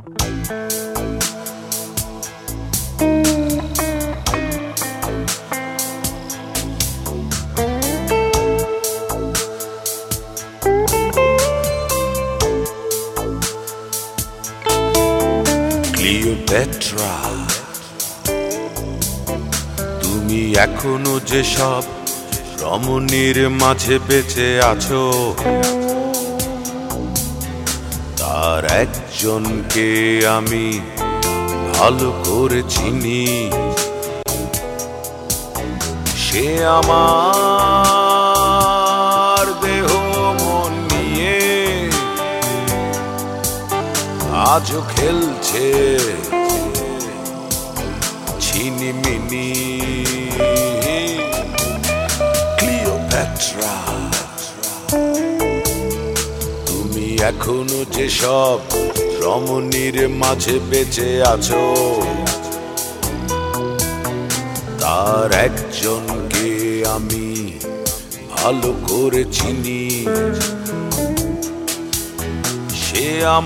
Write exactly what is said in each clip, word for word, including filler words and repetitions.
Cleopatra, তুমি এখনো যেসব রমণীর মাঝে বেঁচে আছো, তার একজনকে আমি ভালো করে চিনি। সে আমার দেহ মন নিয়ে আজও খেলছে ছিনিমিনি। ক্লিওপেট্রা, তুমি এখনো যেসব রমণীর মাঝে বেঁচে আছো, তার একজনকে আমি ভালো করে চিনি। সে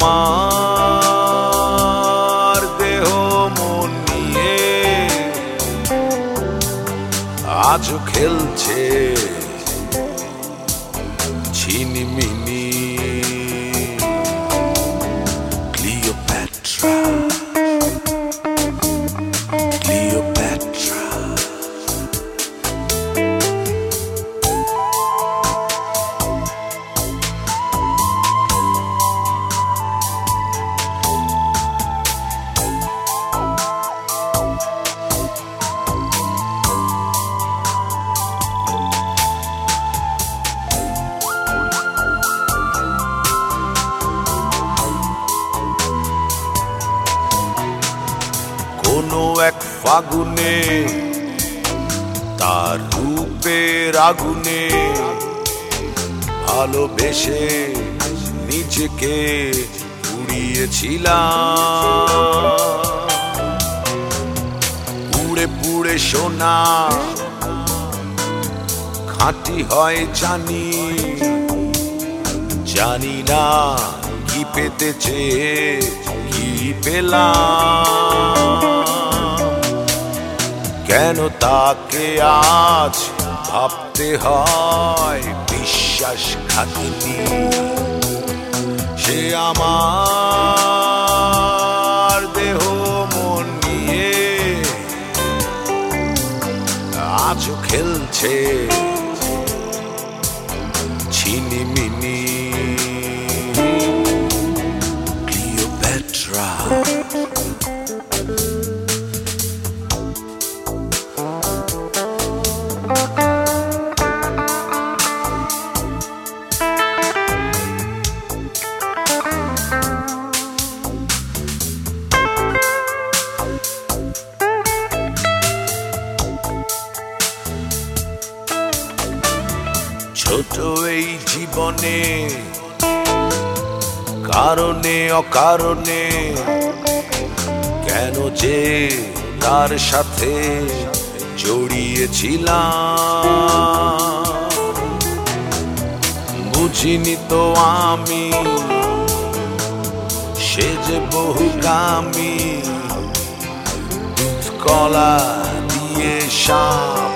আমার দেহ মন নিয়ে আজও খেলছে ছিনিমিনি। Cleopatra, Cleopatra, কোনো এক ফাগুনে তার রূপের আগুনে ভালোবেসে নিজেকে পুড়িয়েছিলাম। পুড়ে পুড়ে সোনা খাঁটি হয় জানি, জানি না কি পেতে চেয়ে কি পেলাম। কেন তাকে আজ ভাবতে হয় বিশ্বাসঘাতিনী। সে আমার দেহ মন নিয়ে আজও খেলছে ছিনিমিনি। ক্লিওপেট্রা, ছোট এই জীবনে কারণে অকারণে কেন যে তার সাথে জড়িয়েছিলাম, বুঝিনি তো আমি সে যে বহুগামী। দুধ কলা দিয়ে সাপ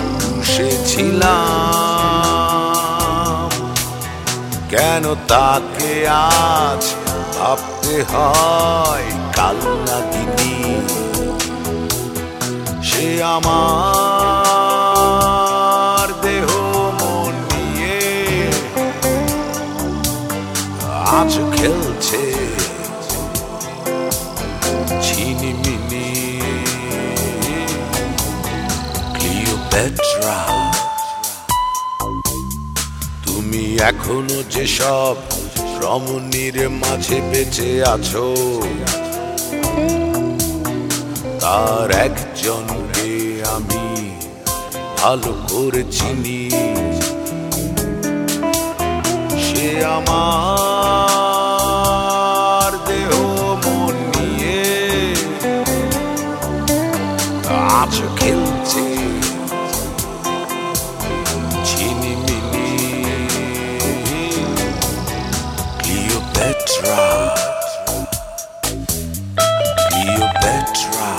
পুষেছিলাম, কেন তাকে আজ ভাবতে হয় কালনাগিনী। সে আমার দেহ মন নিয়ে আজ খেলছে ছিনিমিনি। ক্লিওপেট্রা, তুমি এখনো যেসব রমণীর মাঝে বেঁচে আছো, তার একজনকে আমি ভালো করে চিনি। সে আমার দেহ মন নিয়ে আজ খেলছে ছিনিমিনি। Cleopatra, Petra.